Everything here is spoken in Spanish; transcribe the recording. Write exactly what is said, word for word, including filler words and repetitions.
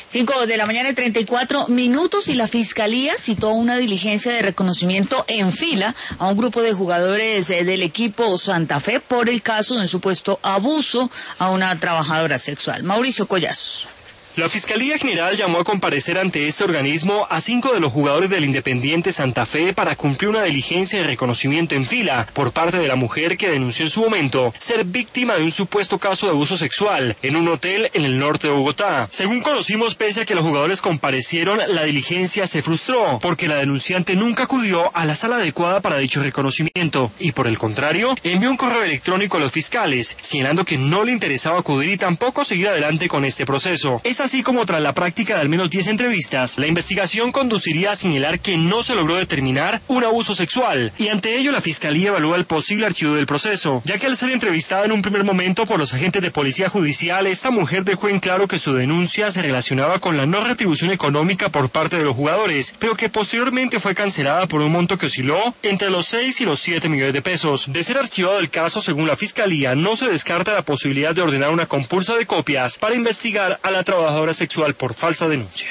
Cinco de la mañana y treinta y cuatro minutos y la Fiscalía citó una diligencia de reconocimiento en fila a un grupo de jugadores del equipo Santa Fe por el caso de un supuesto abuso a una trabajadora sexual. Mauricio Collazo. La Fiscalía General llamó a comparecer ante este organismo a cinco de los jugadores del Independiente Santa Fe para cumplir una diligencia de reconocimiento en fila por parte de la mujer que denunció en su momento ser víctima de un supuesto caso de abuso sexual en un hotel en el norte de Bogotá. Según conocimos, pese a que los jugadores comparecieron, la diligencia se frustró porque la denunciante nunca acudió a la sala adecuada para dicho reconocimiento y, por el contrario, envió un correo electrónico a los fiscales señalando que no le interesaba acudir y tampoco seguir adelante con este proceso. Es así como tras la práctica de al menos diez entrevistas, la investigación conduciría a señalar que no se logró determinar un abuso sexual, y ante ello la Fiscalía evalúa el posible archivo del proceso, ya que al ser entrevistada en un primer momento por los agentes de policía judicial, esta mujer dejó en claro que su denuncia se relacionaba con la no retribución económica por parte de los jugadores, pero que posteriormente fue cancelada por un monto que osciló entre los seis y los siete millones de pesos. De ser archivado el caso, según la Fiscalía, no se descarta la posibilidad de ordenar una compulsa de copias para investigar a la trabajadora sexual por falsa denuncia.